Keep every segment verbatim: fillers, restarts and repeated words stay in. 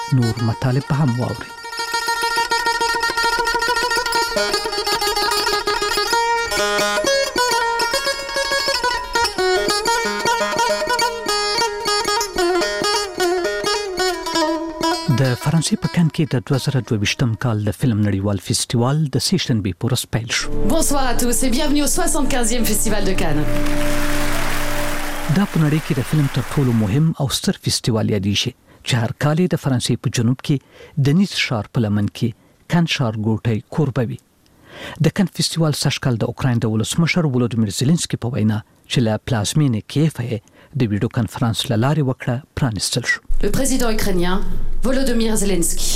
نور مطالب هم واوري. د فرانسې په کان کې د دوه زره دوه ویشتم کال د فلم نړیوال فستیوال د سې شنبې په ورځ پیل شو. Bonsoir à tous et bienvenue au soixante-quinzième Festival de Cannes. دا په نړۍ کې د فلم تر ټولو مهم او ستر فستیوال یادېږي شي چې هر کال د فرانسې په جنوب کې د نیس ښار په لمن کې کان ښار ګوټی کوربه وي. د کان فستیوال سږکال د اوکراین د ولسمشر ولودیمیر زيلنسکي په وینا چې له پلازمینې کیف د ویډیو کانفرنس له لارې وکړه پرانستل شو. Le président ukrainien Volodymyr Zelensky.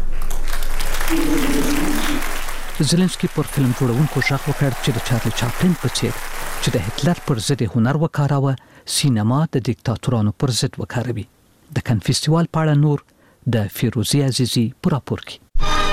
زيلنسکي پر فلم جوړونکو ژغ وکړ چې د چارلي چاپلین په څیر چې د هټلر پر ضد هنر وکاراوه سینما د دیکتاتورانو پر ضد وکاروي. د کان فستیوال په اړه نور د فیروزی عزیزی پر راپور کې.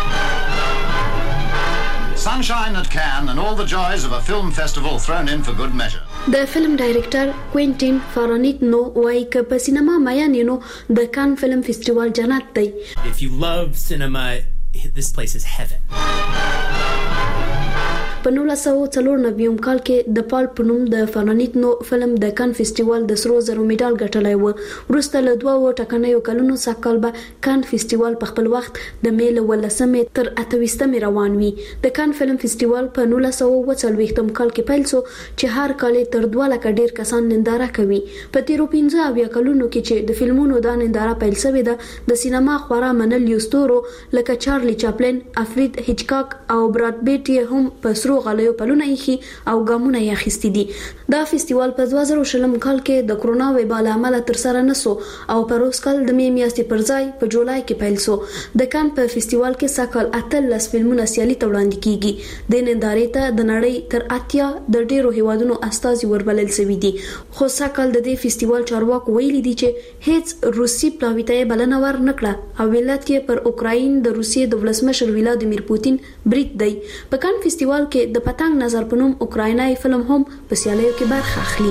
Sunshine at Cannes and all the joys of a film festival thrown in for good measure. د فلم ډایرکټر کوینټین فارانیټنو وایي چې په سینما میانینو د کان فلم فستیوال جنت دی. If you love cinema, this place is heaven. په نولس سوه څلور نوي کال کې د پال په نوم د فارانیټنو فلم د کان فستیوال د سرو زرو میډال ګټلی و. وروسته له دوه ټاکنیو کلونو څخه کال به کان فستیوال په خپل وخت د مې له ولسمې تر اته ویشتمې روان وي. د کان فلم فستیوال په نولس سوه اووه څلوېښتم کال کې پیل شو چې هر کال تر دوه لکه ډیر کسان ننداره کوي. په تیرو پنځه اویا کلونو کې چې د فلمونو دا ننداره پیل شوې ده د سینما خورا منلي ستورو لکه چارلي چاپلین، الفرید هیچکاک او براد پیټ هم په سرو غلیو پلونه یې او ګامونه یې اخیستي دي. دا فستیوال په دوه زره شلم کال کې د کرونا وبا له امله ترسره نه شو او په روز کال د مې میاشتې پر ځای په جولای کې پیل شو. د کان په فستیوال کې سږکال اتلس فلمونه سیالي ته وړاندې کیږي. د نندارې ته د نړۍ تر اتیا د ډیرو هیوادونو استازي وربلل شوي دي. خو سږکال د دې فستیوال چارواکو ویلي دي چې هیڅ روسي پلاوي ته بلنه ور نه کړه او ولایت یې پر اوکراین د روسیې د ولسمشر ولادیمیر پوتین برید دی. په کان فستیوال کې د پتنګ نظر په نوم اوکراینای فلم هم په سیالیو کې برخه اخلي.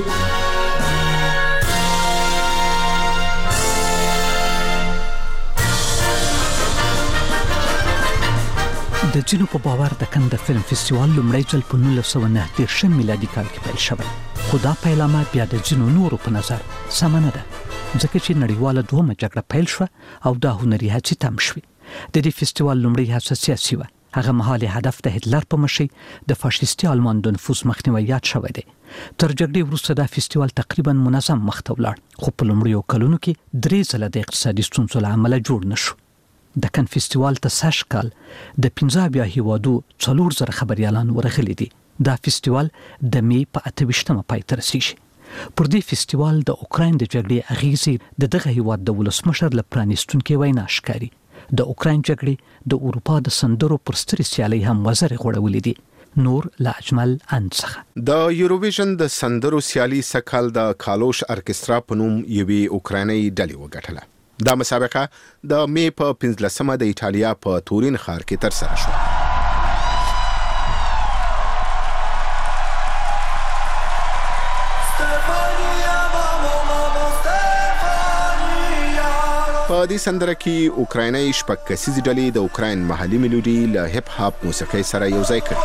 د ځینو په باور د کان د فلم فستیوال لومړی ځل په نولس سوه نهه دېرشم میلادي کال کې پیل شوی. خو دا پیلامه بیا د ځینو نورو په نظر سمه نه ده ځکه چې نړیواله دوهمه جګړه پیل شوه او دا هنري هڅې تم شوې. د دې فستیوال لومړی هڅه سیاسي وه. هغه مهال هدف د هټلر په مشرۍ د فاشیستي آلمان د نفوذ مخنیوی یاد شوی دی. تر جګړې وروسته دا فستیوال تقریبا منظم مخته ولاړ خو په لومړیو کلونو کې درې ځله د اقتصادي ستونزو له امله جوړ نه شو. د کان فستیوال ته سږ کال د پنځه اویا هیوادو څلور زره خبریالان ورغلي دي. دا فستیوال د مې په اته ویشتمه پای ته رسیږي. پر دې فستیوال د اوکراین د جګړې اغیزې د دغه هیواد د ولسمشر له پرانیستونکې وینا ښکاري. د اوکراین جګړې د اروپا د سندرو پر سترې سیالۍ هم وزرې غوړولې دي. نور لا اجمل ان څخه د یوروویژن د سندرو سیالي سکهال د کالوش ارکسترا په نوم یوې اوکرایني ډلې وګټله. دا مسابقه د مې په پنځلسمه د ایټالیا په تورین ښار کې ترسره شوه. په دې سندره کې اوکرایني شپږ کسیزې ډلې د اوکراین محلي میلودي له هپ هاپ موسیقۍ سره یوځای کړي.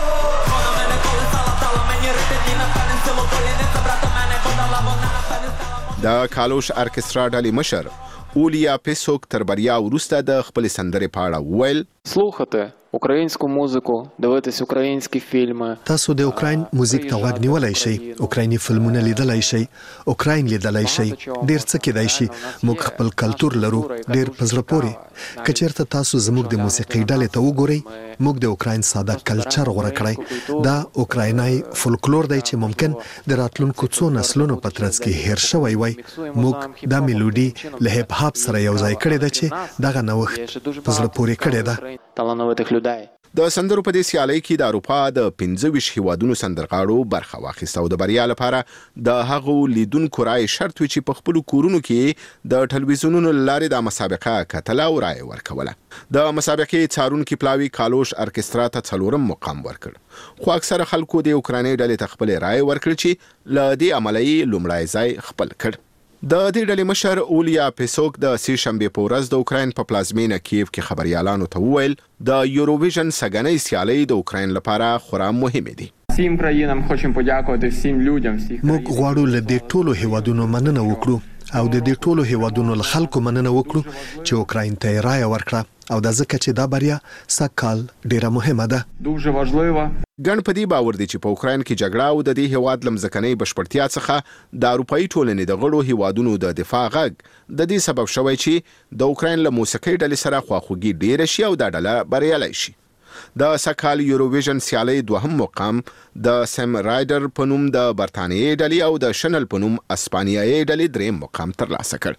د کالوش ارکسترا ډلې مشر اولیا پیسوک تر بریا وروسته د خپل سندرې په اړه وویل: слухати українську музику, дивитись українські фільми. تاسو د اوکراین موزیک ته غوږ نیولای شئ، اوکرایني فلمونه لیدلای شئ، اوکراین لیدلای شئ، ډیر څه کېدای شي. موږ خپل کلتور لرو، ډیر په زړه پورې. که چېرته تاسو زموږ د موسیقۍ ډلې ته وګورئ، موږ د اوکراین ساده کلچر غوره کړی. دا اوکراینای فولکلور دی چې ممکن د راتلونکو څو نسلونو په ترڅ کې هیر شوی وای. موږ دا میلودي له هپ هاپ سره یوځای کړی ده چې دغه نوښت په زړه پورې کړی ده. د سندرو په دې سیالۍ کې د اروپا د پنځه ویشت هیوادونو سندرغاړو برخه واخیسته او د بریا لپاره د هغو لیدونکو رایې شرط وي چې په خپلو کورونو کې د ټلویزیونونو له لارې دا مسابقه کتله او رایې ورکوله. د مسابقې څارونکي پلاوي کالوش ارکسترا ته څلورم مقام ورکړ، خو اکثره خلکو د اوکرایني ډلې ته خپلې رایې ورکړې چې له دې عمله یې لومړی ځای خپل کړ. د دې ډلې مشر اولیا پیسوک د سې شنبې په ورځ د اوکراین په پلازمینه کیف کې خبريالانو ته وویل د یوروویژن سګنۍ سیالۍ د اوکراین لپاره خورا مهمه دي. всім країнам хочемо подякувати всім людям всіх موږ غواړو له دې ټولو هیوادونو مننه وکړو او د دې ټولو هیوادونو له خلکو مننه وکړو چې اوکراین ته رایه ورکړه او د ځکه چې دا بریا سکهال ډیره مهمه ده. дуже важливо. ګڼ په دې باور دي چې په اوکراین کې جګړه او د دې هیواد لمځکنۍ بشپړتیا څخه د اروپאי ټولنې د غړو هیوادونو د دفاع غږ د دې سبب شوی چې د اوکراین له موسیقي ډلې سره خواخوږي ډیره شي او د ډله بریالۍ شي. د سکهال یوروویژن سیالۍ دوهم مقام د سم رایډر په نوم د برتانیې ډلې او د شنل په نوم اسپانیایي ډلې دریم مقام ترلاسه کړ.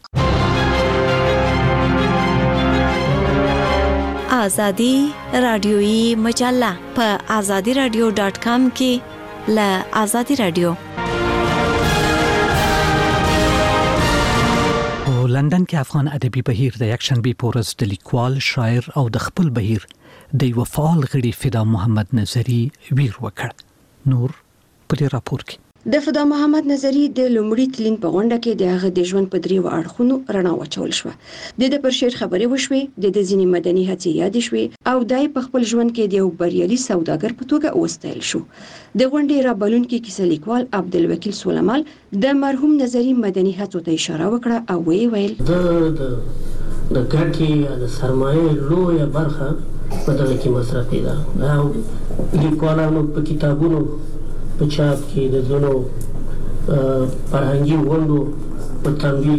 آزادی رادیویی مجله په آزادی رادیو ډاٹ کام کې له آزادی رادیو. په لندن کې افغان ادبي بهیر د یکشنبه په ورځ د لیکوال شاعر او د خپل بهیر د یو فعال غړي فدا محمد نظری ویر وکړ. نور په دې راپور کې د فدا محمد نظری د لومړي تلین په غونډه کې د هغه د ژوند په دریو اړخونو رڼا واچول شو. د د پر شعر خبرې وشوي، د د ځینې مدني هڅې یاد شوي او دای په خپل ژوند کې د یو بریالي سوداګر په توګه اوستایل شو. د غونډې را بلونکي کیسه لیکوال عبدالوکیل سولمال د مرحوم نظری مدني هڅو ته اشاره وکړه او وی ویل د د ګټې د سرمایې لویه برخه په دغه کې مصرفي ده. دا لیکوالانو په کتابونو په چاپ کې د ځینو فرهنګي غونډو په تمویل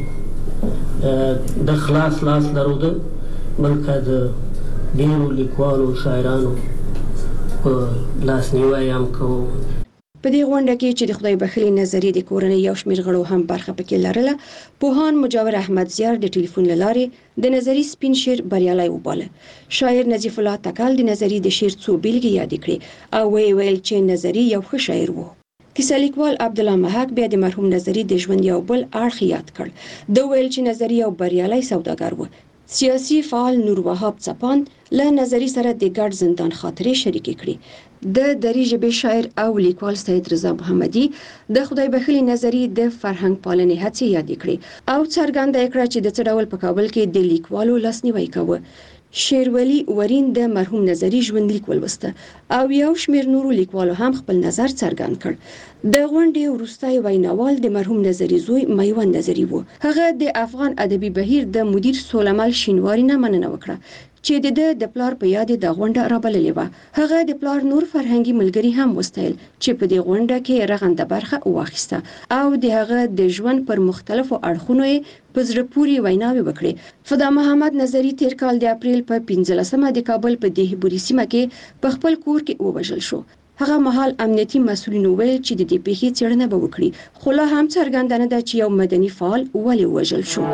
کې د خلاص لاس درلوده، بلکې د ډېرو لیکوالو شاعرانو په لاسنیوی هم کوو. په دې غونډه کې چې د خدای بخښلي نظری د کورنۍ یو شمېر غړو هم برخه پکې لرله، پوهان مجاور احمد زیار د ټلیفون له لارې د نظری سپین شعر بریالی وباله. شاعر نظیف الله تکل د نظری د شعر څو بیلګې یاد کړې او وی ویل چې نظری یو ښه شاعر و. کیسه لیکوال عبدالله محق بیا د مرحوم نظری د ژوند یو بل اړخ یاد کړ. د ویل چې نظری یو بریالی سوداګر و. سیاسي فعال نور وهاب څپان له نظری سره د ګډ زندان خاطرې شریکې کړې. د دری ژبې شاعر او لیکوال سید رضا محمدي د خدای بخښلي نظری د فرهنګ پالنې هڅې یاد کړې او څرګنده کړه چې د څه ډول په کابل کې د لیکوالو لاسنیوی کوي. شیرولی ورین د مرحوم نظری ژوندلیک ولوسته او یو شمېر نورو لیکوالو هم خپل نظر څرګند کړ. د غونډې وروستی ویناوال د مرحوم نظری زوی میوند نظری و. هغه د افغان ادبي بهیر د مدیر سولمال شینواری نه مننه وکړه چې د د پلار په یاد د غونډه رابللې و. هغه د پلار نور فرهنګي ملګری هم وستایل چې په دې غونډه کې رغنده برخه واخیسته او د هغه د ژوند پر مختلفو اړخونو په زړه پورې ویناوې وکړې. فدا محمد نظری تیر کال د اپریل په پنځلسمه د کابل په دیهبوري سیمه کې په خپل کور کې ووژل شو. هغه مهال امنیتي مسؤلینو ویل چې د دې پیښې څېړنه به وکړي، خو لا هم څرګنده نه ده چې یو مدني فعال ولې ووژل شو.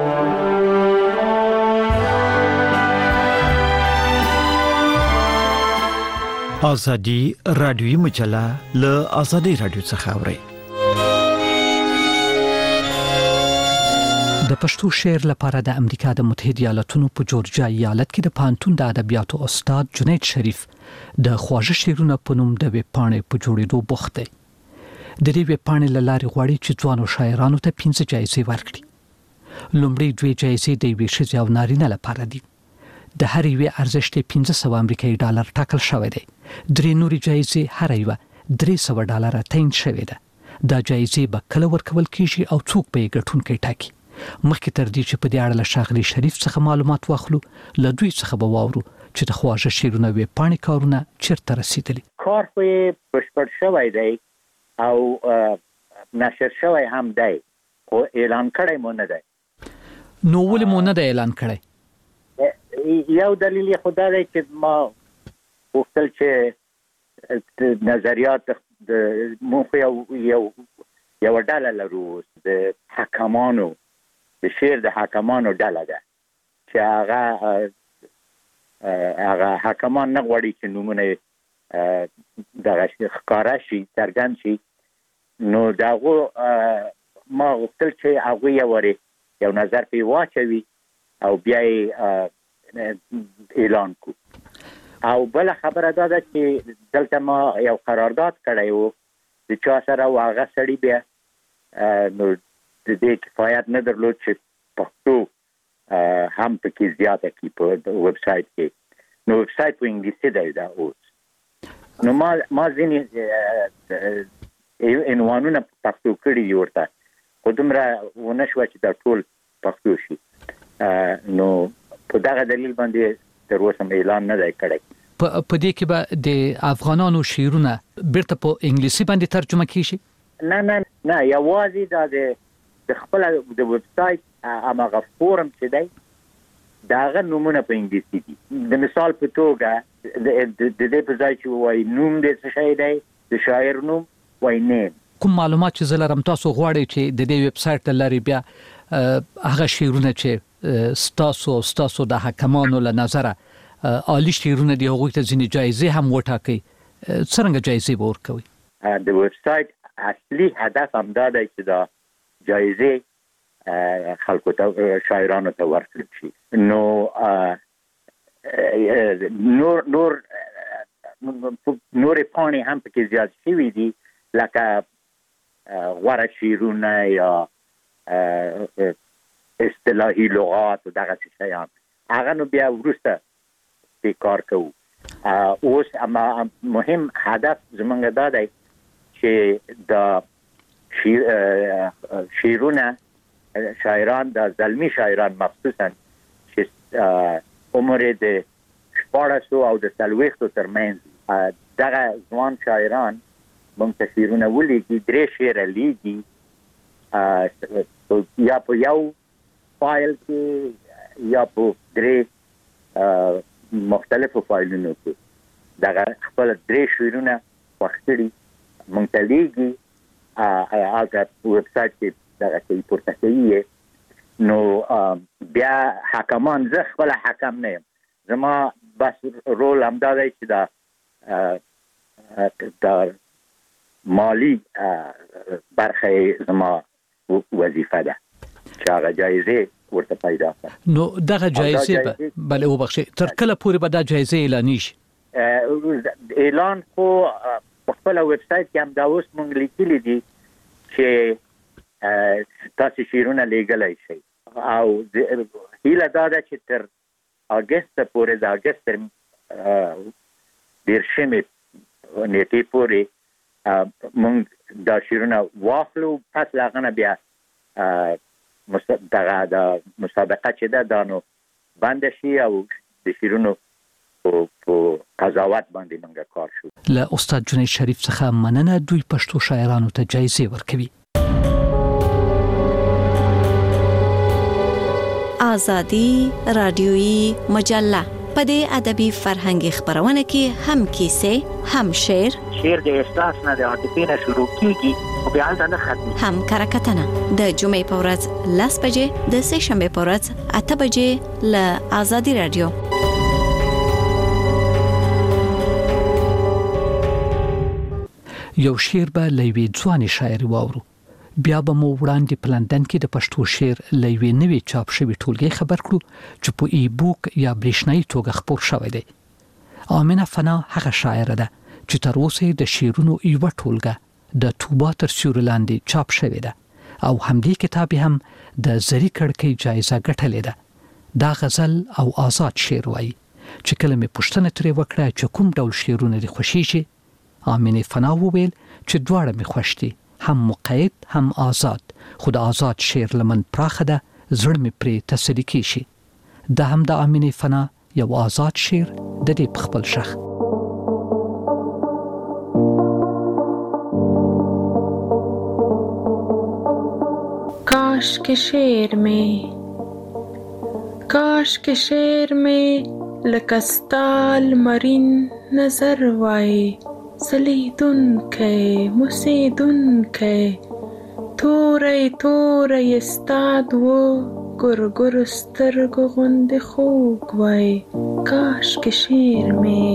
آزادی رادیویی مجله له آزادی رادیو څخه اورئ. د پښتو شعر لپاره د امریکا د متحده ایالاتونو په جورجیا ایالت کې د پانتون د ادبیاتو استاد جنید شریف د خواږه شعرونو په نوم د ویبپاڼې په جوړېدو بوخت دی. د دې ویبپاڼې له لارې غواړي چې ځوانو شاعرانو ته پنځه جایزې ورکړي. لومړی دوې جایزې د یوې ښځې او نارینه لپاره دي. د هر یوې ارزښت پنځه سوه امریکایي ډالر ټاکل شوی دی. درې نورې جایزې هر یوه درې سوه ډالره تعیین شوې ده. دا جایزې به کله ورکول کیږي او څوک به یې ګټونکی ټاکي. مخکې تر دې چې په دې اړه له ښاغلي شریف څخه معلومات واخلو، له دوی څخه به واورو چې د خواږه شعرونه ویبپاڼې کارونه چیرته رسیدلي. کار خو یې بشپړ شوی دی او نشر شوی هم دی، خو اعلان کړی مو نه دی. نو ولې مو نه دی اعلان کړی؟ یو دلیل یې خو دا دی چې ما غوښتل چې نظریات موږ یو یو یوه ډله لرو د حکمانو، د شعر د حکمانو ډله ده چې هغه هغه حکمان نه غواړي چې نومونه دغه ښکاره شي، څرګند شي. نو د هغو ما غوښتل چې هغوی یو وارې یو نظر پرې واچوي او بیا یې اعلان کو. او بله خبره دا ده چې دلته ما یو قرارداد کړی و د چا سره، او هغه سړي بیا نو د دې کفایت نه درلود چې پښتو هم پکې زیاته کی په ویب سایت کې. نو ویب سایت په انګلیسي دی دا اوس. نو ما ما ځینې عنوانونه پښتو کړي دي ورته، خو دومره ونه شوه چې دا ټول پښتو شي. نو په دغه دلیل باندې تر اوسه اعلان نه دی کړی. په دې کې به د افغانانو شعرونه بیرته په انګلیسي باندې ترجمه کیږي؟ نه نه نه یوازې دا د خپل د ویب سایت هغه فورم چې دی داغه نومونه په انګلیسي دي. د مثال په توګه د دې په ځای چې وایي نوم د څه شی دی، د شاعر نوم وایي نیم. کوم معلومات چې زه لرم تاسو غواړئ چې د دې ویب سایت له لارې بیا هغه شعرونه چې ستاسو ستاسو د حکمانو له نظره عالی شعرونه دي هغوی ته ځینې جایزې هم وټاکئ، څرنګه جایزې به ورکوئ؟ د ویب سایت اصلي هدف همدا دی چې دا جایزې خلکو ته شاعرانو ته ورکړل شي. نو نور نور نورې پاڼې هم پکې زیات شوي دي، لکه غوره شعرونه یا اصطلاحي لغات و دغسې شیان. هغه نو بیا وروسته پې کار کوو. اوس اما مهم هدف زموږ دا دی چې دا شعرونه شاعران د زلمی شاعران مخصوصا چې عمر د شپاړسو او د څلوېښتو ترمنځ دغه ځوان شاعران موږ ته شعرونه ولیکي، درې شعره لیکي یا په یو فایل کې یا په درې مختلفو فایلونو کې. دغه خپل درې شعرونه خوښ کړي موږ ته لیکي، هغه ویب سایت کې دغه کوي پورته کوي. نو بیا حکمان، زه خپل حکم نه یم، زما بس رول همدا دی چې دا دا مالی برخه زما وظیفه ده چې هغه جایزې ورته پیدا کړم. نو دغه جایزې به بله وبخښئ تر کله پورې به دا جایزې اعلانیږي؟ اعلان خو په خپل ویب سایت کې هم دا اوس موږ لیکلي دي چې تاسو شعرونه لیږلی شئ، او هیله دا ده چې تر اګست پورې د اګست تر دېرشمې نیټې پورې موږ دا شعرونه واخلو. پس له هغه نه بیا دغه د مسابقه چې ده دا نو بنده شي او د شعرونو په قضاوت باندې موږ کار شو. له استاد جنید شریف څخه مننه، دوی پښتو شاعرانو ته جایزې ورکوي. آزادی رادیویی مجله په دې ادبي فرهنګي خبرونه کې هم کیسې، هم شعر شعر د احساس نه د عاطفې نه شروع کیږي او بیا هلته نه ختمي، هم کرکټنه د جمعې په ورځ لس بجې، د سه شنبې په ورځ اته بجې له آزادي رادیو. یو شعر به له یوې ځوانې شاعرې واورو. بیا به مو وړاندې په لندن کې د پښتو شعر له یوې نوې چاپ شوي ټولګې خبر کړو چې په ای بوک یا برېښنایي توګه خپور شوی دی. آمنه فنا هغه شاعره ده چې تر اوسه د شعرونو یوه ټولګه د توبا تر سیوري لاندې چاپ شوې ده او همدې کتاب هم د زری کړکۍ جایزه ګټلې ده. دا غزل او آزاد شعر وایي چې کله مې پوښتنه ترې وکړه چې کوم ډول شعرونه دې خوښیږي، آمنه فنا وویل چې دواړه مې خوښ دي، هم مقید هم آزاد، خو د آزاد شعر لمن پراخه ده، زړه مې پرې تسلي کیږي. دا هم د آمنه فنا یو آزاد شعر د دې په خپل شخ. काश के शेर में काश के शेर में लकस्ताल मरिन नजर वाए सलीदुन के मुसीदुन के थोरे थोरे استاد و گرگر سترگ غند خوگ वाए काश के शेर में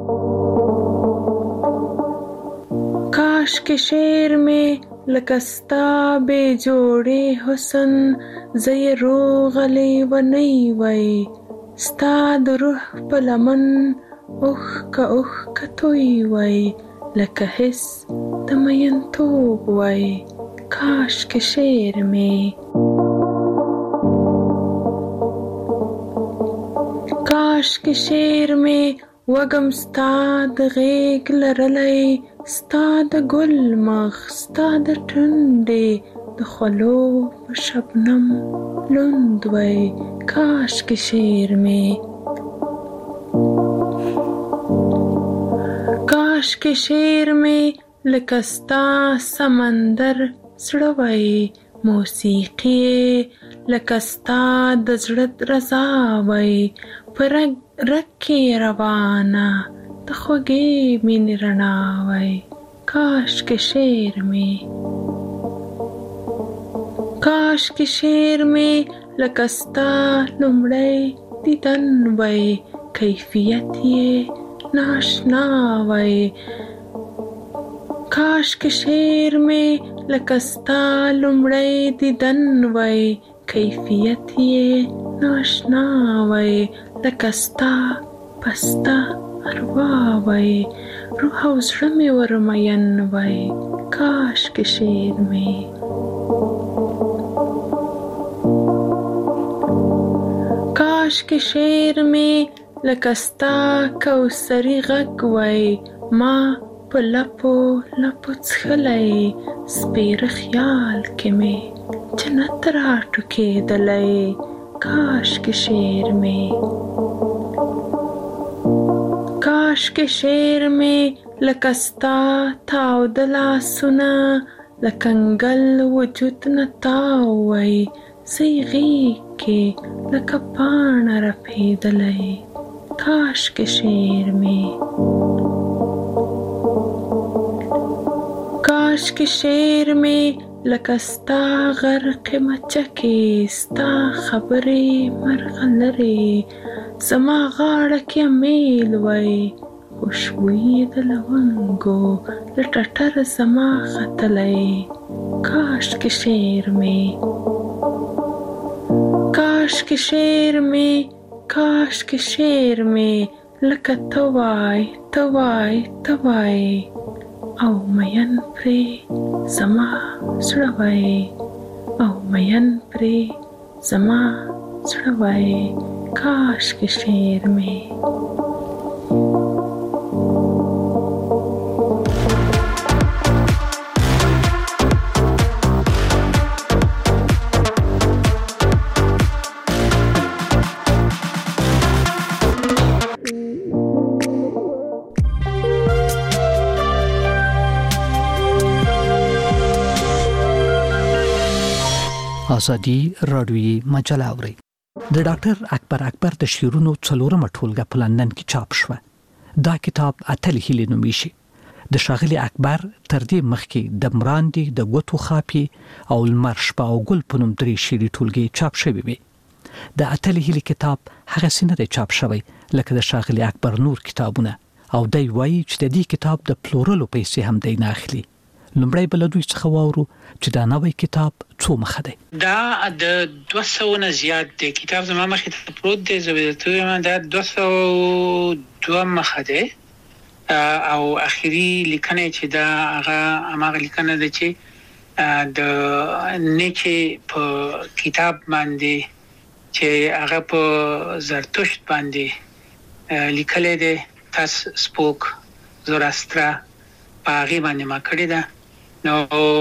काश के शेर में لکستا بے جوڑے حسن زی روغلی و نی وی ستاد روح پلمن اخ کا اخ کا توی وی لکه حس دمین توب وی काश के शेर में काश के शेर में वगम ستاد غیگ لرلی ستاد گل مخ ستاد ټنډې د خلو په شبنم لوند وای काश के शेर में काश के शेर में لکستا سمندر سړوي موسیقي لکستا د زړه رضا وای پر رکه روانه د خوږې مینې رڼا وای काश के शेर में काश के शेर में لکستا لمړی دیدن وای کیفیت یې ناشنا وای काश के शेर में لکستا لمړی دیدن وای کیفیت یې ناشنا وای لکستا پستا اروا وای روح او زړه مې ورمین وای काश के शेर में काश के शेर में لکستا کوثری غږ وای ما په لپو لپو څخلی سپیر خیال کې مې جنت را ټوکېدلی काश के शेर में काश के शेर में لکستا تاود لاسونه لکنګل وجود نه تاوی زیغی کې لکه پاڼه رپېدلی काश के शेर में काश के शेर में لکستا غرق مچکې ستا خبرې مرغلرې زما غاړه کې میل وای خوشبویي د لونګو له ټټر زما ختلی काश के शेर में काश के शेर में काश के शेर में لکه توای توای توای او مین پرې زما زړه وای او مین پرې زما زړه وای काश के शेर में ازادي رادیوي مجله اوري د ډاکټر اکبر اکبر د شعرونو څلورمه ټولګه په لندن کې چاپ شوه. دا کتاب اتل هیلې نومیږي. د شاغلي اکبر تر دې مخکې د مراندي د ګوتو خاپي او المر شپه او ګل په نوم درې شعري ټولګې چاپ شوي وي. د اتل هیلې کتاب هغه سینه دی چاپ شوی لکه د شاغلي اکبر نور کتابونه او دی وایي چې د دې کتاب د پلورلو پیسې هم دی نه اخلي. لمړی بل دوی څخه واورو چې دا نوې کتاب څو مخه دی. دا د دوه سوه نه زیات دی. کتاب زما مخې ته پروت دی، زه به درته ووایم دا دوه سوه دوه مخه دی او اخري لیکنه چې دا هغه هماغه لیکنه ده چې د نیچه په کتاب باندې چې هغه په زرتشت باندې لیکلې ده، تاس سپوک زوراسترا په هغې باندې ما کړې ده. نو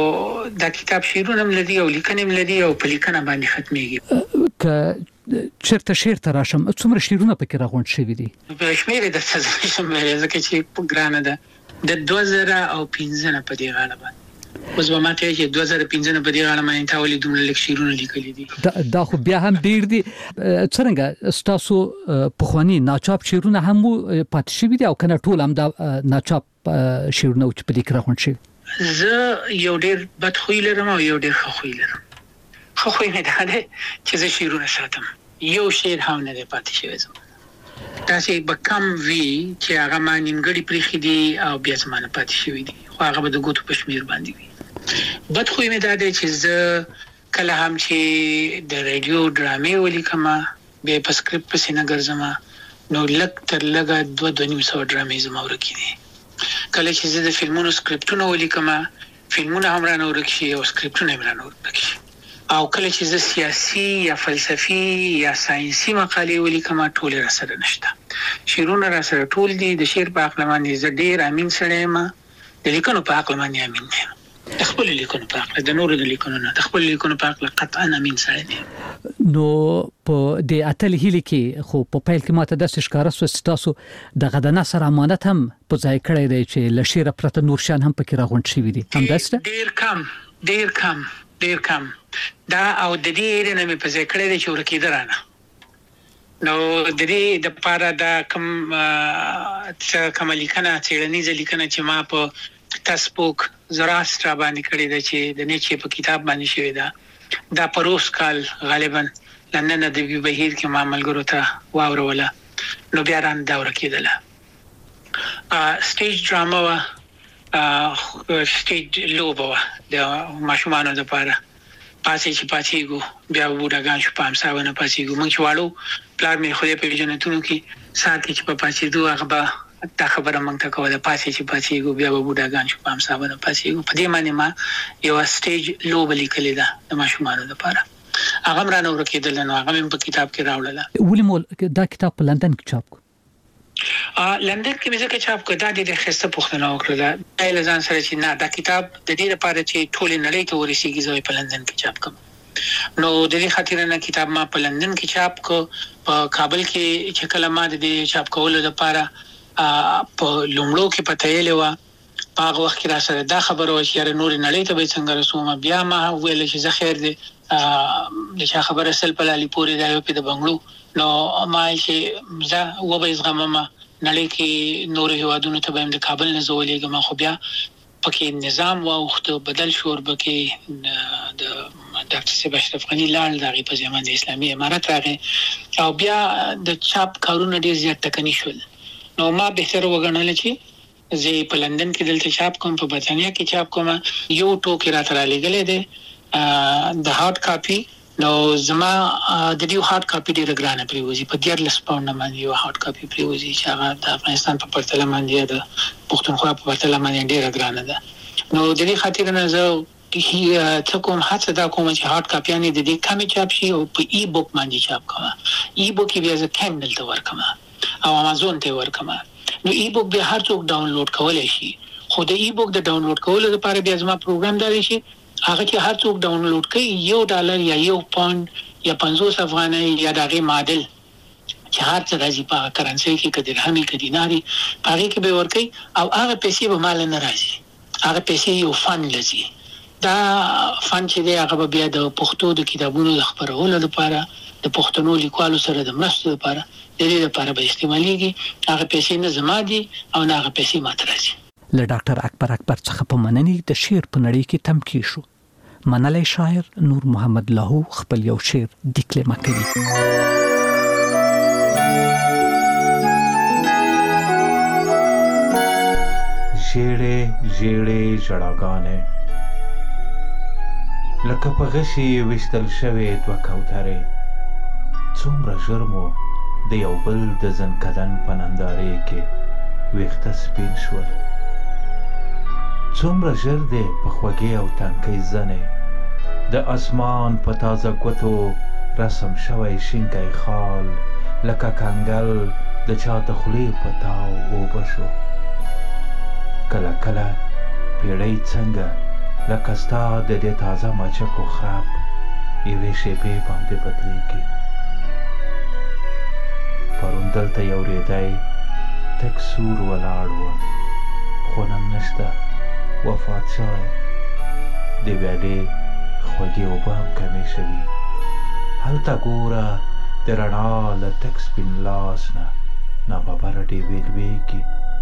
دا کتاب شعرونه هم لري او لیکنې هم لري او په لیکنه باندې ختمېږي. که چېرته شعر ته راشم څومره شعرونه پکې راغونډ شوي دي؟ په شمېر یې درته زه نشم ویلی ځکه چې ګرانه ده. د دوه زره او پنځه نه په دې غاړه باندې اوس به ما ته چې دوه زره پنځه نه په دې غاړه باندې تا ولې دومره لږ شعرونه لیکلي دي؟ دا خو بیا هم ډېر دي. څرنګه ستاسو پخواني ناچاپ شعرونه هم پاتې شوي دي او که نه ټول همدا ناچاپ شعرونه و چې په دې کې راغونډ شوي؟ زه یو ډېر بد خوی لرم او یو ډېر ښه خوی لرم. ښه خوی مې دا دی چې زه شعرونه ساتم، یو شعر هم نه دی پاتې شوی زما. داسې به کم وي چې هغه ما نیمګړي پرېښي دي او بیا زما نه پاتې شوي دي، خو هغه به د ګوتو په شمېر باندې وي. بد خوی مې دا دی چې زه کله هم چې د رادیو ډرامې ولیکم بیا په سکرپټ پسې نه ګرځم نو لږ تر لږه دوه دوه نیم سوه ډرامې زما ورکې دي. کله چې زه د فلمونو سکرپټونه ولیکم فلمونه هم رانه ورک شي او سکرپټونه هم رانه ورک شي. او کله چې زه سیاسي یا فلسفي یا ساينسي مقالې ولیکم ټول را سره نشته. شعرونه را سره ټول دي. د شعر په عقل باندې زه ډېر امین سره یم، د لیکنو په عقل باندې امین یم. د خپل لیکنو په عقل، د نورو د لیکنو نه، د خپل لیکنو په عقل قطعا امین سره دي. نو په د اتل هیلي کې خو په پیل کې ماته د ښکارا سو ستاسو د غدنا سره امانت هم په ځای کړی دی چې لشيره پرته نور شان هم پکې راغونډ شي دي. هم داسته ډیر کم ډیر کم ډیر کم دا او د دې نه مې په ځای کړی دی چې ورکې درانه. نو د دې د پاره دا کم څه کوم لیکنه څېړنیزه لیکنه چې ما په تاسبوک زراسټرا باندې کړی دی چې د نیچه په کتاب باندې شوی دا دا پروس کال غالبا لندن د بي بهیر کې ما ملګرو ته واوروله. نو بیا ران دا ورکېدله. سټیج ډراما وا سټیج لوبه وا د ماشومانو لپاره. پاسې چې پاتېګو بیا بوډاګان شو په امساونه پاتېګو. موږ چې واړو پلار مې خو دې په جنتونو کې سات کې چې په پاتېدو هغه به دا خبره مونږ ته کوله. پاسې چې پاتېګو بیا به بوډاګان شو په امساونه پاتېګو. په دې باندې ما یو سټیج لوبه لیکلې ده د ماشومانو لپاره. هغه مرانه ورکېدل. نو هغه مې په کتاب کې راوړله. ولې مول دا کتاب په لندن کې چاپ کو؟ ا لندن کې مې ځکه چاپ کړ. دا د خسته پوښتنه وکړه دا له ځان سره چې نه دا کتاب د دې لپاره چې ټول نړۍ ته ورسیږي زه په لندن کې چاپ کوم. نو د دې خاطر نه کتاب ما په لندن کې چاپ کو. په کابل کې چې کله ما د دې چاپ کولو لپاره په لومړو کې پته یې لوا په هغه وخت کې را سره دا خبره و چې نور نړۍ ته به څنګه رسوم. بیا ما ویل چې زه خیر دې د چا خبره سل په لالي پورې دا یو په د بنگلو. نو ما چې زه و به زغمم نړۍ کې نور هیوادونو ته به د کابل نه زولېږم. خو بیا پکې نظام واوخت بدل شور بکې د ډاکټر صاحب اشرف غنی لاړ دغه په زمان د اسلامي امارت راغی او بیا د چاپ کارونه ډیر زیات ټکنی شول. نو ما به تر وګڼل چې زه په لندن کې دلته چاپ کوم، په برتانیا کې چاپ کوم. یو ټوکی را تر لګلې ده د هارد کاپی. نو زما د دې هارد کاپی ډیره ګرانه پریوزي په ډیر لس پاونډ باندې یو هارد کاپی پریوزي چې هغه د افغانستان په پرتله باندې د پښتونخوا په پرتله باندې ډیره ګرانه ده. نو د دې خاطر نه زه څه کوم هڅه دا کوم چې هارد کاپیانې د دې کمې چاپ شي او په ای بوک باندې چاپ کوم. ای بوک یې بیا زه کینډل ته ورکم او امازون ته ورکم. نو ای بوک به هر څوک ډاونلوډ کولای شي. خو د ای بوک د ډاونلوډ کولو لپاره بیا زما پروګرام دی شي هغه چې هر څوک ډاونلوډ کوي یو ډالر یا یو پاوند یا پنځوس افغانۍ یا دغه معادل چې هر څه راځي په کرنسي کې کډ درهمي کډ دیناري هغه کې به ورکي او هغه پیسې به مال نه راځي. هغه پیسې یو فند لذي. دا فند چې دی هغه بیا د پښتو د کتابونو د خبرولو لپاره د پښتنو لیکوالو سره د مرستې لپاره د دې لپاره به استعمالېږي. هغه پیسې نه زما دي او نه هغه پیسې ماته راځي. له ډاکټر اکبر اکبر څخه په مننې د شعر په نړۍ کې تمکی شو. منلی شاعر نور محمد لاهو خپل یو شعر ډیکلیمه کوي. ژېړې ژېړې ژړاګانې لکه په غشي ویشتل شوې دوه کوترې څومره ژر مو د یو بل د زنکدن په نندارې کې ویښته سپین شول. څومره ژر دی په خوږې او تنکۍ زنې د اسمان په تازه ګوتو رسم شوی شینکی خال لکه کنګل د چا د خولې په تاو اوبه شو. کله کله پیړۍ څنګه لکه ستا د دې تازه مچکو خراب یوې شیبې باندې بدلیږي. پرون دلته یو ریدی تک سور ولاړ و خو نن نشته، وفات شوی. د ویالې خوږې اوبه هم کمې شوي. هلته ګوره د رڼا له تک سپین لاس نه ناببره ډیوې لویږي.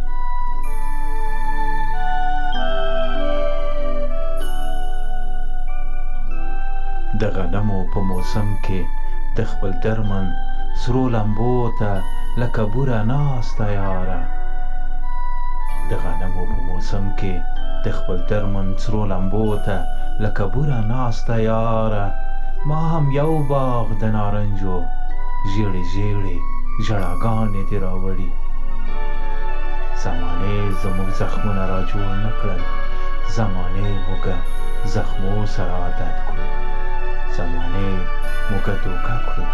د غنمو په موسم کې د خپل درمن سرو لمبو ته لکه بوره ناسته یاره. د غنمو په موسم کې د خپل درمن سرو لمبو ته لکه بوره ناسته یاره. ما هم یو باغ د نارنجو ژیړې ژیړې ژړاګانې دې راوړي. زمانې زموږ زخمونه را جوړ نه کړل، زمانه موږ زخمو سره عادت کړو، زمانه موږ دوکه کړو،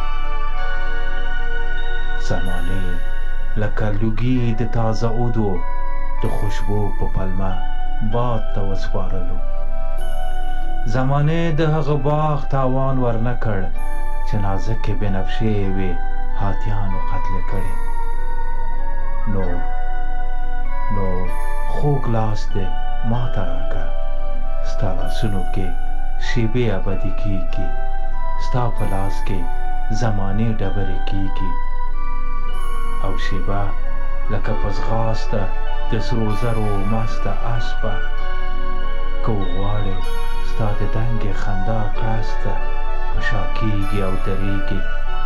زمانه لکه لوګي د تازه اودو د خوشبو په پلمه باد ته وسپارلو. زمانه د هغه باغ تاوان ورنه کړ چې نازکې بنفشې وې هاتیانو قتل کړې. نو نو خوږ لاس دې ما ته راکړه، ستا لاسونو کې شیبې ابدي کېږي، ستا په لاس کې زمانې ډبرې کېږي او شیبه لکه په ځغاسته د سرو زرو مسته اسپه که وغواړې ستا د دنګې خندا کړسته په شا کېږي او درېږي.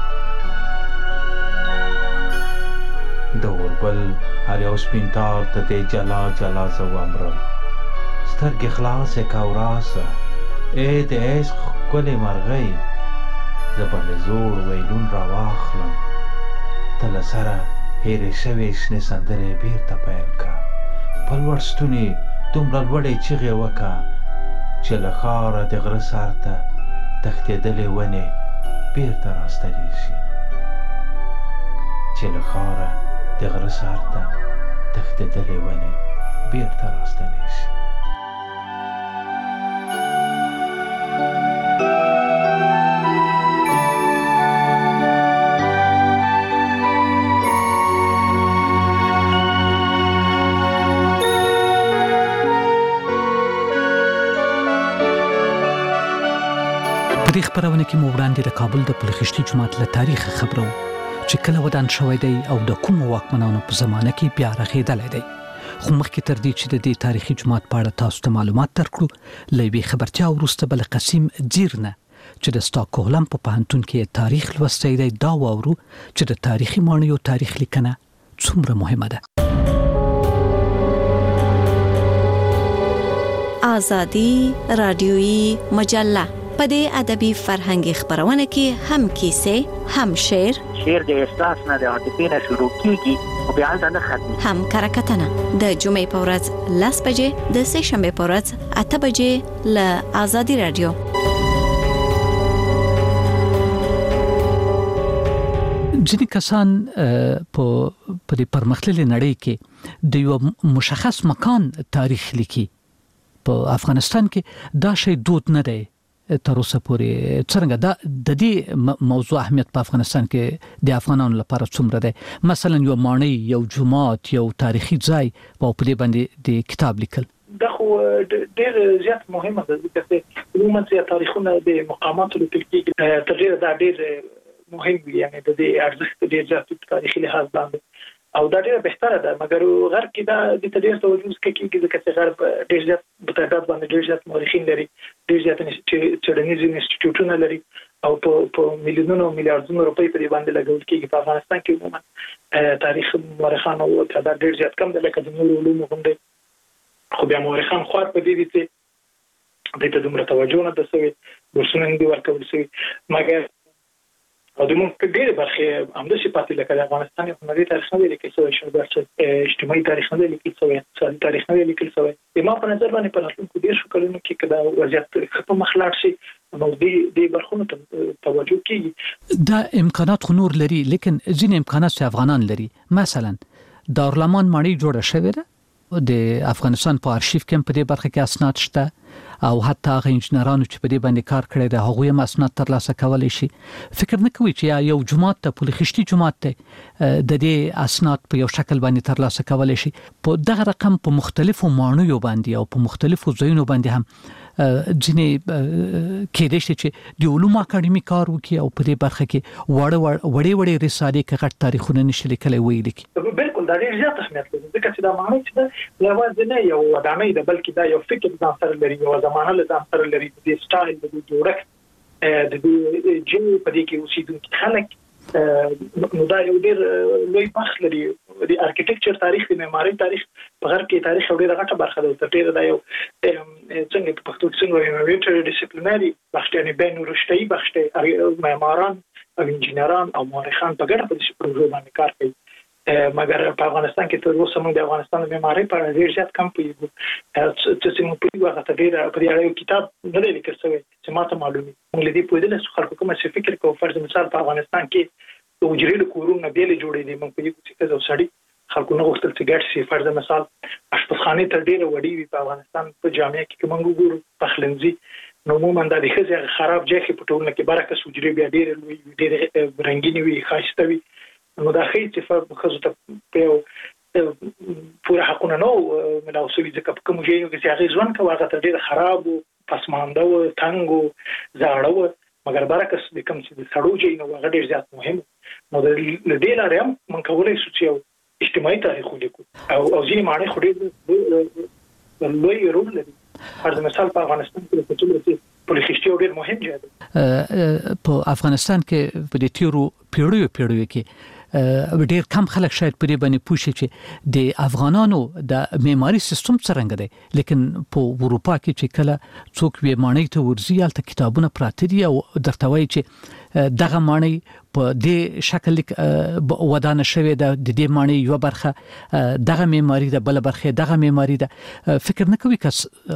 د اوربل هر یو سپین تار ته دې جلا جلا زه ومرم، سترګې خلاصې که او راسه ای د عشق ښکلې مرغۍ، زه به له زوړ ویلون راواخلم، ته له سره هیرې شوې شنې سندرې بیرته پیل که، په لوړ ستوني دومره لوړې چیغې وکه چې له ښاره د غره سر ته تښتېدلې ونې بیرته راستنې شي، چې له ښاره د غره سر ته تښتېدلې ونې بیرته راستنې شي. په دې خبرونه کې مو وړاندې د کابل د پلخشتي جومات له تاریخ خبرو چې کله ودان شوی دی او د کوم واکمنانو په زمانه کې بیا رغېدلی دی. خو مخکې تر دې چې د دې تاریخي جومات په اړه تاسو ته معلومات درکړو، له یوې خبرتیا وروسته به له قسیم ځیر نه چې د سټاکهولم په پوهنتون کې تاریخ لوستی دی دا واورو چې د تاریخي ماڼیو تاریخ لیکنه څومره مهمه ده. آزادی رادیویی مجله په دې ادبي فرهنګي خبرونه کې هم کیسې، هم شعر، شعر د احساس نه د عاطفې نه شروع کیږي او بیا هلته نه ختمي، هم کرکټنه د جمعې په ورځ لس بجې، د سه شنبې په ورځ اته بجې له آزادي رادیو. ځینې کسان په دې پرمختللې نړۍ کې د یو مشخص مکان تاریخ لیکي. په افغانستان کې دا شی دود نه دی تر اوسه پورې. څنګه دا د دې موضوع اهمیت په افغانستان کې د افغانانو لپاره څومره دی؟ مثلا یو ماڼۍ، یو جومات، یو تاریخي ځای او په دې باندې د کتاب لیکل دا خو ډېر زیات مهمه ده، ځکه چې عموما چې تاریخونه د مقاماتو لیکل کېږي تر ډېره دا ډېر مهم وي، یعنی د دې ارزښت ډېر زیات تاریخي لحاظ باندې او دا ډېره بهتره ده. مګر غرب کې دا د ډېر توجه کېږي ځکه چې غرب ډېر زیات په تعداد باندې ډېر زیات مورخین لري، ډېر زیات څېړنیز انسټیټیوټونه لري او په په میلیونونو میلیارډونو روپۍ په دې باندې لګول کېږي. په افغانستان کې عموما تاریخ مورخانو تعداد ډېر زیات کم دی، لکه د نورو علومو غوندې، خو بیا مورخان خوار په دې دي چې دې ته دومره توجه نه ده شوې، بورسونه نه دي ورکول شوي. مګر او د موږ په ډېرې برخې همداسې پاتې لکه د افغانستان هنري تاریخ نه دی لیکل شوی، اجتماعي تاریخ نه دی لیکل شوی، اقتصادي تاریخ نه دی لیکل شوی. زما په نظر باندې په راتلونکو دېرشو کلونو کې که دا وضعیت ښه په مخ لاړ شي نو دې برخونو ته توجه کېږي. دا امکانات خو نور لري، لیکن ځینې امکانات چې افغانان لري، مثلا دارالمان ماڼۍ جوړه شوې ده، د افغانستان په آرشیف کې په دې برخه کې اسناد شته او حتی هغه انجنیرانو چې په دې باندې کار کړی دی هغوی هم اسناد ترلاسه کولی شي. فکر نه کوي چې یو جومات ته پلخشتي جومات ته د دې اسناد په یو شکل باندې ترلاسه کولی شي؟ په دغه رقم په مختلفو ماڼیو باندې او په مختلفو ځایونو باندې هم ځینې کېدای شي چې د علومو اکاډمي کار وکړي او په دې برخه کې وړې وړې وړې رسالې که غټ تاریخونه نشي لیکلی ویې لیکي. بالکل دا ډېر زیات اهمیت لري، ځکه چې دا ماڼۍ چې ده یوازې نه یو ودانۍ ده، بلکې دا یو فکر ځان سره لري، یو زمانه له ځان سره لري، د دې سټایل، د دې جوړښت، د دې جن په دې کې اوسېدونکي خلک، نو دا یو ډېر لوی بخت لري. د ارکیټیکچر تاریخ، د معمارۍ تاریخ په غرب کې تاریخ یو ډېره غټه برخه ده. تر ډېره دا یو څنګه په پښتو کې څنګه وایي انوویټر ډیسپلینري بخش، یعنې بین رشته‌ایي بخش دی. معماران او انجینران او مورخان په ګډه په دې پروژو باندې کار کوي مګر په افغانستان کې تر اوسه موږ د افغانستان د معمارۍ په اړه ډېر زیات کم پوهیږو چې موږ په وخت ډېر په دې اړه کتاب نه دی لیکل شوی چې ماته معلومي موږ لدی په دې څه خلکو کوم څه فکر کوو فرض مثال په افغانستان کې د وجري له کورونو بیل جوړې دي موږ په یو څه کې سړی خلکو نه غوښتل چې ګټ سي فرض مثال اشپزخانه تر ډېر وړي وي په افغانستان په جامعه کې کوم ګورو پخلنځي نو موږ د دې خزه خراب ځای کې پټول کې برکه وجري بیا ډېر لوی ډېر رنگینی وي خاصه وي نو دا خې چې په خزو ته په پوره حقونه نو ملاو سوي ځکه کوم ځای کې چې هغه ځوان کوي هغه تر ډېر خراب او پسمانده او تنګ او زاړه مګر برکه د کوم چې سړو ځای نو هغه ډېر زیات مهم نو د دې لارې هم من کولای شو چې اجتماعي تاریخ ولیکو او او ځینې معنی خو ډېر لوی رول لري فرض مثال په افغانستان کې په ټول کې پولیسي ډېر مهم دی په افغانستان کې په دې تیرو پیړیو پیړیو کې ډېر کم خلک شاید په دې باندې پوښي چې د افغانانو د معماري سیستم څنګه دی لیکن په اروپا کې چې کله څوک وی معنی ته ورزي الته کتابونه پراته دي او درته وایي چې دغه معنی په دې شکل ودانه شوی د دې معنی یو برخه دغه معماري د بل برخه دغه معماري د فکر نه کوي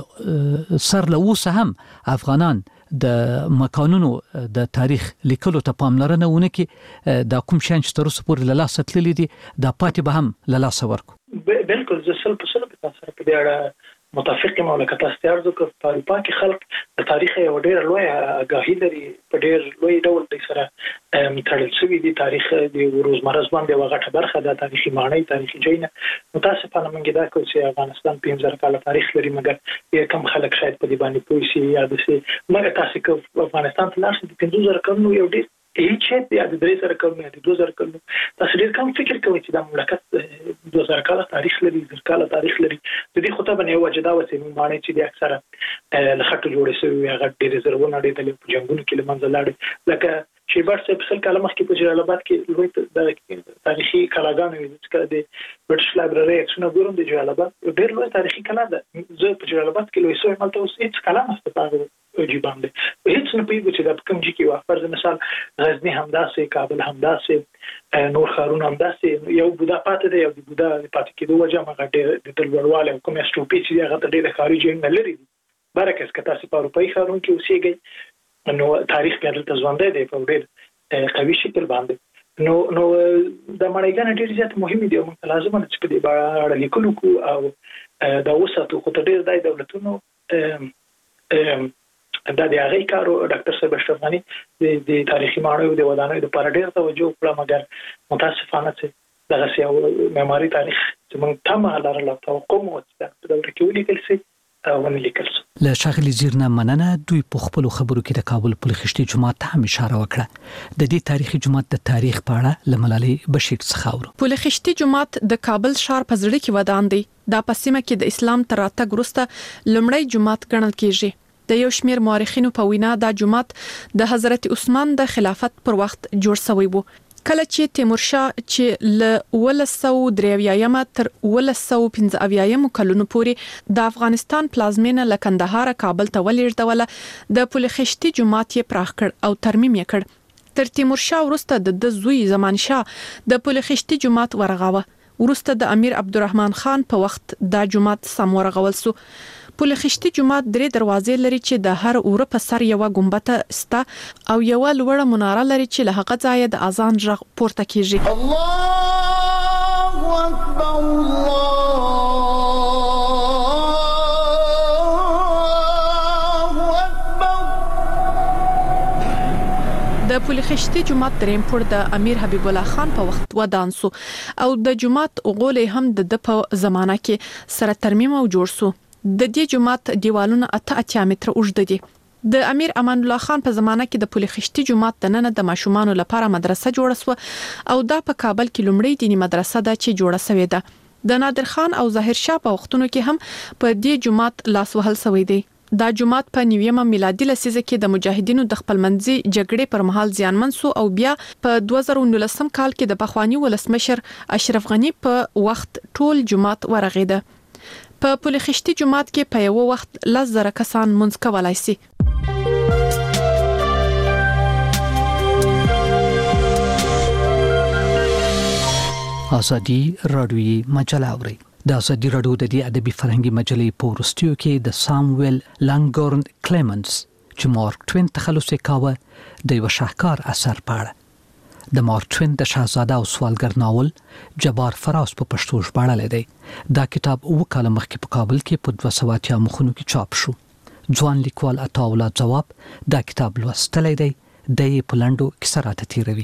که سر له اوسه هم افغانان د مکانونو د تاریخ لیکلو ته پاملرنه ونه کې د کوم شان چې تر اوسه پورې له لاسه تللی دي د پاتې به هم له لاسه ورکو بالکل زه سل په سل په تاسو په دې اړه متفق یم او لکه تاسو ته ارزو کوم په اروپا کې خلک د تاریخ یو ډېر لوی آگاهي لري په ډېر لوی ډول د سره تړل شوی دي تاریخ د روزمره ژوند یو غټه برخه د تاریخي معنی تاریخي جینه متاسفانه موږ دا کوو چې افغانستان پنځه زره کاله تاریخ لري مګر یو کم خلک شاید په دې باندې پوه شي یا د سي مګر تاسو کو افغانستان ته لاړ شئ د پنځه زره کلونو یو ډېر هیڅ چې د درې زره کلونو د دوه زره کلونو تاسو ډېر کم فکر کوئ چې د مملکت دوه زره کاله تاریخ لري زر کاله تاریخ لري د دې خطه باندې یو وجدا و چې معنی چې د اکثره لخټو جوړې شوی هغه ډېر زرونه ډېر د جنگونو کې لمنځه لاړ لکه شیبر صاحب سل کاله مخکې په جلال آباد کې لوی د تاریخي کلاګانې چې د برټش لایبرری څونه ګورم د جلال آباد ډېر لوی تاریخي کلا ده زه په جلال آباد کې لوی سوی مالته اوس هیڅ کلا نشته پاره جی باندې هیڅ نه پیږي چې د کوم ځای کې وا فرض مثال غزنی همداسې کابل همداسې نور ښارونه همداسې یو بودا پاتې دی یو بودا پاتې کېدو وجه هغه ډېر د تلوړواله کوم استروپی چې هغه ډېر ښکاری جنګ نه لري برکه که تاسو په اروپאי ښارونو کې اوسېږئ نو تاریخ بیا دلته ژوندی دی په ډېر قوي شکل باندې نو نو د مړیګان ډېر زیات مهم دي او موږ لازم نه چې په دې اړه لیکلو کو او دا اوسه خو ته ډېر دای دولتونو دا د هغه کارو ډاکټر صاحب اشرف غنی د تاریخي معنی او د ودانۍ د پر ډېر توجه کړه مګر متاسفانه چې دغه سیاو معماري تاریخ چې موږ تمه لرله توقع مو چې د دولت کې ولیکل شي ونه لیکل شي له شاغلي زیرنا مننه دوی په خپل خبرو کې د کابل پلخشتي جماعت ته هم اشاره وکړه د دې تاریخي جماعت د تاریخ په اړه لملالي بشیر څخه اورو پلخشتي جماعت د کابل ښار په زړه کې ودان دی دا په سیمه کې د اسلام تر راتګ وروسته لومړی جماعت ګڼل کیږي د یو شمیر مورخینو په وینا دا جماعت د حضرت عثمان د خلافت پر وخت جوړ شوی وو کله چې تیمورشاه چې ل ولس سو دریویایم تر ولس سو پنځه اویایم کلونو پورې د افغانستان پلازمینه له کندهار کابل ته ولېږدوله د پلخشتي جماعت یې پراخ کړ او ترمیم یې کړ تر تیمورشاه وروسته د زوی زمانشاه د پلخشتي جماعت ورغاوه وروسته د امیر عبدالرحمن خان په وخت دا جماعت سم ورغول سو پلخشتي جماعت درې دروازې لري چې د هر اوره په سر یو ګمبته ستا او یو لوړه مناره لري چې له هغه ځایه د اذان غږ پورته کیږي الله اکبر الله اکبر د پلخشتي جماعت دریم پور د امیر حبیب الله خان په وخت ودان سو او د جماعت غولې هم د په زمانہ کې سره ترمیم او جوړ سو د دې جماعت دیوالونه اته اتیا متره اوږد دي د امیر امان الله خان په زمانہ کې د پلخشتي جماعت د نن د ماشومان لپاره مدرسه جوړه سو او دا په کابل کې لومړی دینی مدرسه ده چې جوړه شوې ده د نادر خان او ظاهر شاه په وختونو کې هم په دې جماعت لاس وهل شوی دی دا جماعت په نیویمه میلادي لسیزه کې د مجاهدینو د خپلمنځي جګړې پر مهال زیانمن سو او بیا په دوه زره نولسم کال کې د پخوانی ولسمشر اشرف غنی په وخت ټول جماعت ورغیده په پلخشتي جماعت کې په یو وخت لس زره کسان منځ کولای شي ازادي رادیوي مجله اوري د ازادي رادیو د دې ادبي فرهنګي مجلې په ورستیو کې د سامویل لانګورن کلیمنز چې مارک ټوین تخلص کاوه د یو شاهکار اثر پاړه د مارک ټوین د شاهزاده او سوالګر ناول جبار فراز په پښتو ژباړل دی دا کتاب وکاله مخکې په کابل کې په دوه سوه اتیا مخونو کې چاپ شو ځوان لیکوال عطاولا جواب دا کتاب لوستلی دی د پلانډو کسرات تیروي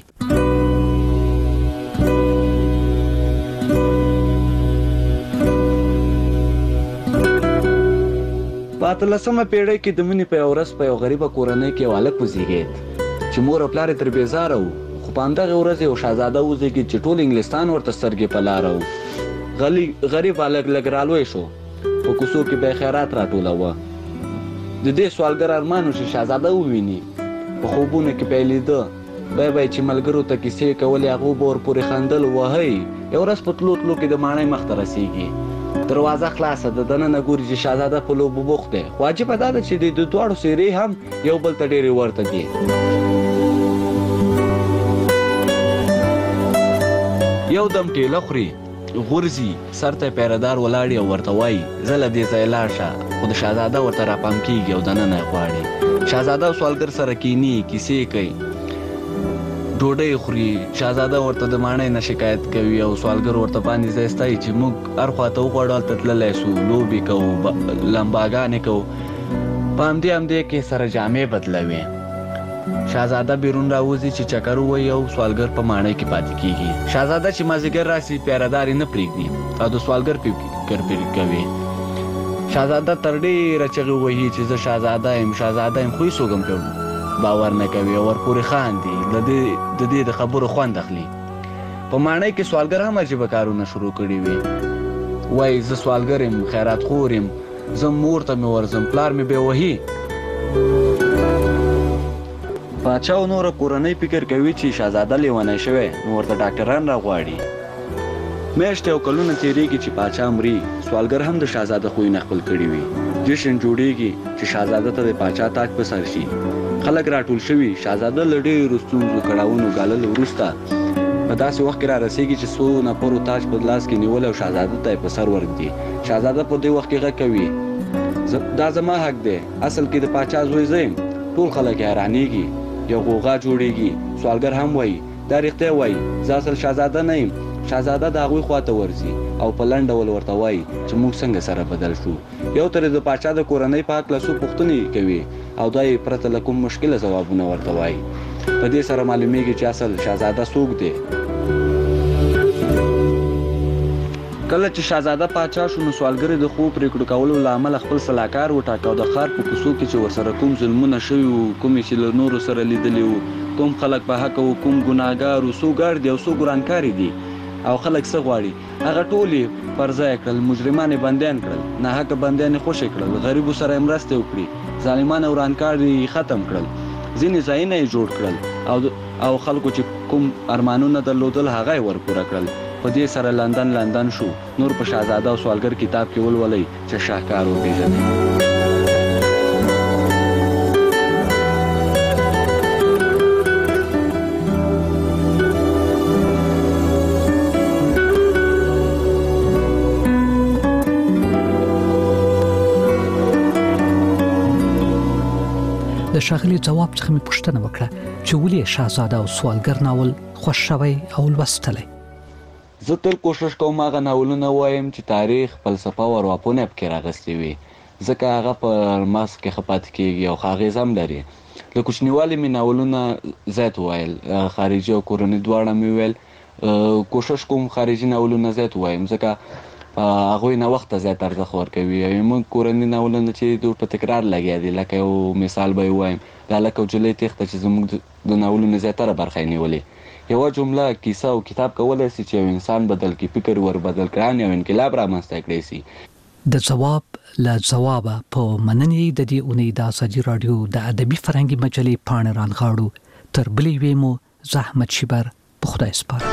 په اتلسمه پیړۍ کې د منې په یو ورځ په یو غریبه کورنۍ کې یو هلک وزېږېد چې مور او پلار یې تر بېزاره وو خو په همدغې ورځ یو شهزاده وزېږېد چې ټول انګلستان ورته سترګې په لاره وو غریب هلک لږ رالوی شو په کوڅو کې به یې خیرات راټولوه د دې سوالګر ارمان و چې شهزاده وویني په خوبونو کې به یې لیده بیا به یې چې ملګرو ته کیسې کولې هغو به ورپورې خندل وهئ یو ورځ په تلو تلو کې د ماڼۍ مخ ته رسېږي دروازه خلاصه ده دننه ګوري چې شهزاده په لوبو بوخت دی خو عجیبه دا ده چې د دواړو څېرې هم یو بل ته ډېرې ورته دي یو دم ټېله خوري غورځي سر ته پیردار ولاړي او ورته وایي زه له دې ځایه لاړ شه خو د شهزاده ورته راپام کېږي او دننه یې غواړي شهزاده او سوالګر سره کیني کیسې کوي ډوډۍ خوري شهزاده ورته د ماڼۍ نه شکایت کوي او سوالګر ورته باندې ځای ستایي چې موږ هر خواته وغواړو هلته تللی سو لوبې کوو لمباګانې کوو په همدې همدې کې سره جامې بدلوي شهزاده بیرون راوځي چې چکر ووهي او سوالګر په ماڼۍ کې پاتې کېږي شهزاده چې مازدیګر راسي پیردار یې نه پرېږدي او د سوالګر فکر پرې کوي شهزاده تر ډېره چغې ووهي چې زه شهزاده یم شهزاده یم خو هېڅ څوک هم باور نه کوي او ورپورې خاندي د دې د خبرو خوند اخلي په ماڼۍ کې سوالګر هم عجیبه کارونه شروع کړي وي وایي زه سوالګر یم خیرات خور یم زه مور ته مې ورځم پلار مې بې وهي پاچا او نوره کورنۍ فکر کوي چې شهزاده لیونی شوی نو ورته ډاکټران راغواړي میاشتې او کلونه تېرېږي چې پاچا مري سوالګر هم د شهزاده خویونه خپل کړي وي جشن جوړیږي چې شهزاده ته د پاچا تاج په سر شي خلک راټول شوي شهزاده له ډېرو ستونزو کړاوونو ګاللو وروسته په داسې وخت کې را رسېږي چې څو نفرو تاج په لاس کې نیولی او شهزاده ته یې په سر ورږدي شهزاده په دې وخت کې غږ کوي دا زما حق دی اصل کې د پاچا زوی زه یم ټول خلک حیرانېږي یو غوغا جوړیږي سوالګر هم وایي دا رښتیا وایي زه اصل شهزاده نه یم شهزاده د هغوی خواته ورځي او په لنډ ډول ورته وایي چې موږ څنګه سره بدل شو یو ترې د پاچا د کورنۍ په هکله څو پوښتنې کوي او دا یې پرته له کوم مشکله ځوابونه ورته وایي په دې سره معلومیږي چې اصل شهزاده څوک دی کله چې شهزاده پاچا شو نو سوالګر د ښو پرېکړو کولو له امله خپل سلاکار وټاکه او د ښار په کوڅو کې چې ورسره کوم ظلمونه شوي وو کومې چې له نورو سره لیدلي وو کوم خلک په حقه وو کوم ګناهګار وو څو ګار دي او څو ګرانکاري دي او خلک څه غواړي هغه ټول یې پر ځای کړل مجرمان یې بندیان کړل ناحقه بندیان یې خوشې کړل غریبو سره یې مرستې وکړي ظالمان او ورانکار یې ختم کړل ځینې ځایونه یې جوړ کړل او او خلکو چې کوم ارمانونه درلودل هغه یې ورپوره کړل په دې سره لندن لندن شو نور په شهزاده او سوالګر کتاب کې ولولئ چې شاهکار وپېژنئ د ښاغلي ځواب څخه مې پوښتنه وکړه چې ولې شهزاده او سوالګر ناول خوښ شوی او لوستلی زه تل کوشش کوم هغه ناولونه ووایم چې تاریخ فلسفه او ارواپوهنه پکې راغلې وي ځکه هغه په مغز کې ښه پاتې کېږي او ښه اغېز هم لري له کوچنیوالي مې ناولونه زیات وویل خارجي او کورني دواړه مې ویل کوشش کوم خارجي ناولونه زیات ووایم ځکه هغوی نوښت ته زیات ارزښت ورکوي او موږ کورني ناولونه چې په تکرار لګیا دي لکه یو مثال به یې ووایم د هلک او نجلۍ تېښته چې زموږ د ناولونو زیاتره برخه یې نیولې یوه جمله کیسه او کتاب کولی سي چې یو انسان بدل کړي فکر ور بدل کړي یو انقلاب رامنځته کړی سي د ځواب له ځوابه په مننې د دې اونۍ د ازادي راډیو د ادبي فرهنګي مجلې پاڼې رانغاړو تر بلې یوې مو زه احمد شیبر په خدای سپارم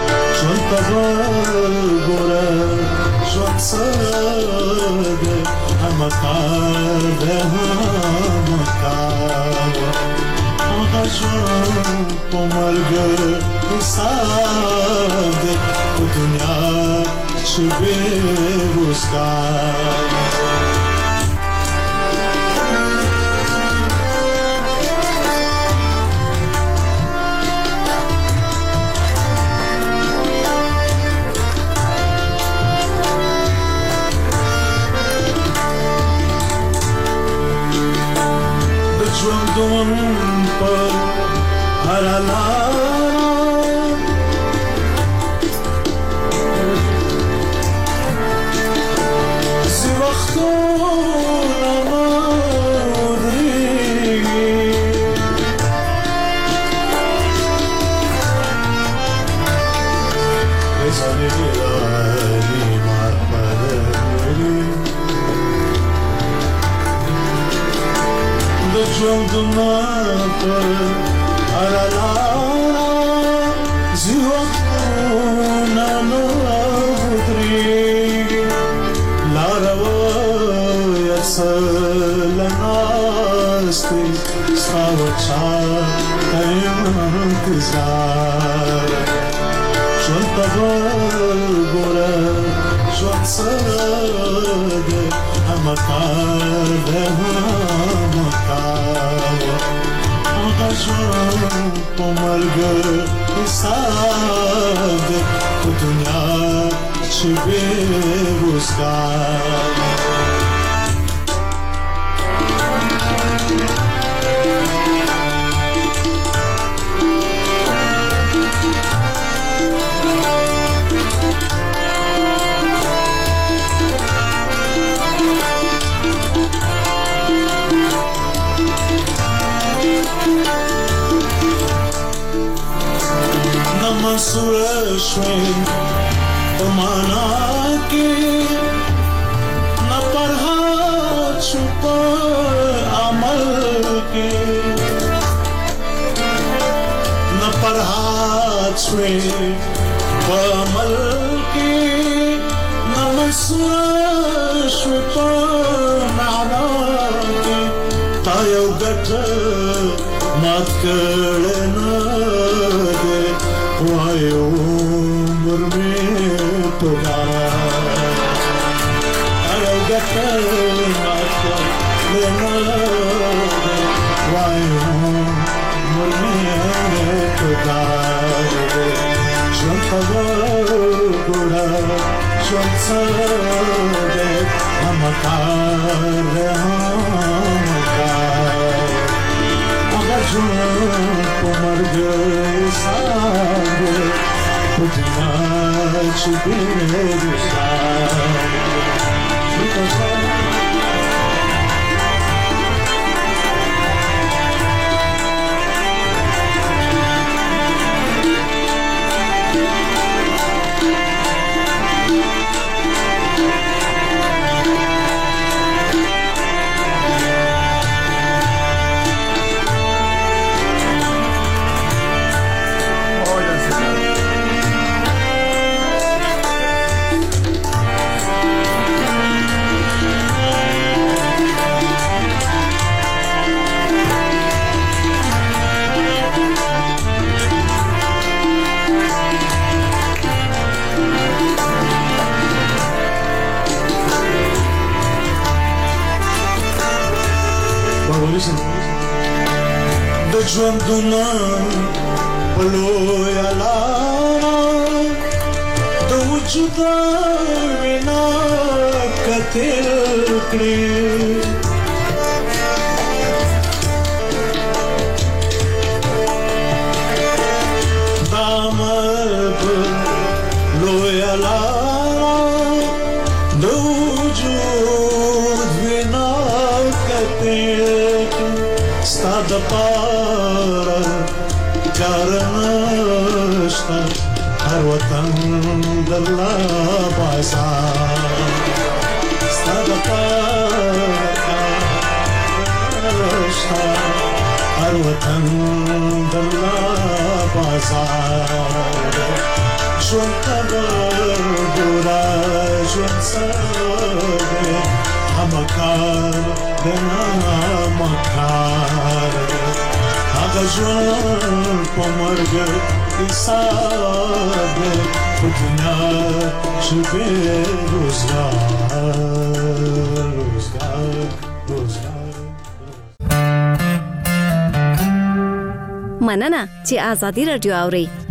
ژوند څه دی همه کار دی همه کار هغه ژوند په مرګ حساب دی په دنیا چې بې روزګار ژوندون په هره لاره ځي وختونه مه ودرېږي ځانې ګرانې مار پرېږدي د ژوندونه په هره لاره ځي وختونه نه ودرېږي لاره وایه څه له ناستې ستا وچا ته یم انتظار ژوند ته به ګوره ژوند څه دی همه کار دی همه کار هغه ژوند په مرګ حساب دی په دنیا چې بې روزګار منصور شوی په معنا کې نه فرحت شو په عمل کې نه فرحت شوی په عمل کې نه منصور شوی په معنا کې تا یو ګټ مات کړی نه دی وای عمر مې پدار ایو ګټه ماته نه وای عمر مې پدار ژوند په ګوره ژوند څه دی همه کار دی همه کار هغه ژوند په مرګ حساب دی په دنیا چې بې روزګار د ژوندونه په لویه لاره د وجود وینا کتل کړې دا مرګ لویه لاره د وجود وینا کتل ستا د پاره کار نشته هر وطن د الله بازار ستا د پاره کار نشته هر وطن د الله بازار ژوند ته به ګوره ژوند څه دی همه کار دی همه کار هغه ژوند په مرګ حساب دی دنیا شبه روزگار روزگار روزگار مننه چې آزادي رادیو اوري